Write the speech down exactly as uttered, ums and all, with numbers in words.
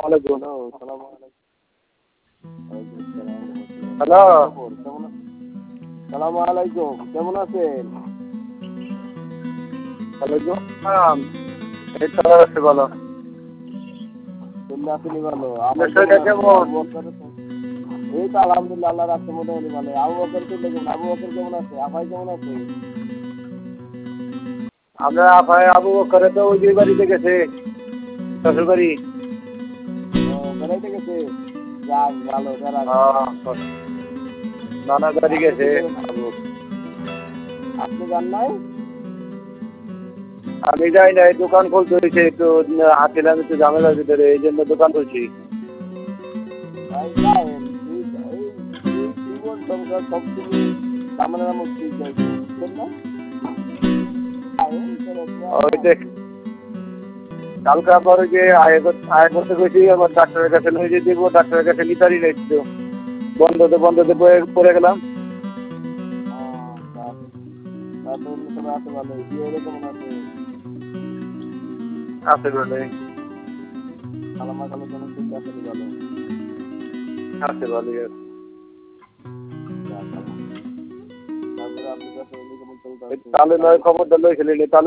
আলাইকুম। হ্যালো, সালাম আলাইকুম, কেমন আছেন? ওয়ালাইকুম আসসালাম। এই তো আছি ভালো। কেমন আছেন? ভালো। আপনার শরীরটা কেমন? এই তো আলহামদুলিল্লাহ, আল্লাহ রাখছে মোটামুটি ভালো। আবু বকর কেমন? আবু বকর কেমন আছে? আপাই কেমন আছে? আমরা আপাই আবু বকরে তো ওই বাড়িতে গেছে, শ্বশুর বাড়ি। ও বেড়াইতে গেছে। যাক ভালো, বেড়া। নানা বাড়ি গেছে। আপনি যান নাই? আমি যাই নাই, দোকান খুলতে হয়েছে, একটু আসছিলাম একটু ঝামেলার ভিতরে, এই জন্য দোকান খুলছি। কালকে আবার ওই যে আয় আয় করতে গেছি, আবার ডাক্তারের কাছে নিয়ে যে দেখবো, ডাক্তারের কাছে নিতারই নেই তো, বন্ধতে বন্ধতে পড়ে গেলাম। আছে বলে আছে ভালো। তাহলে নয় খবরটা লই খেলিনি তাহলে।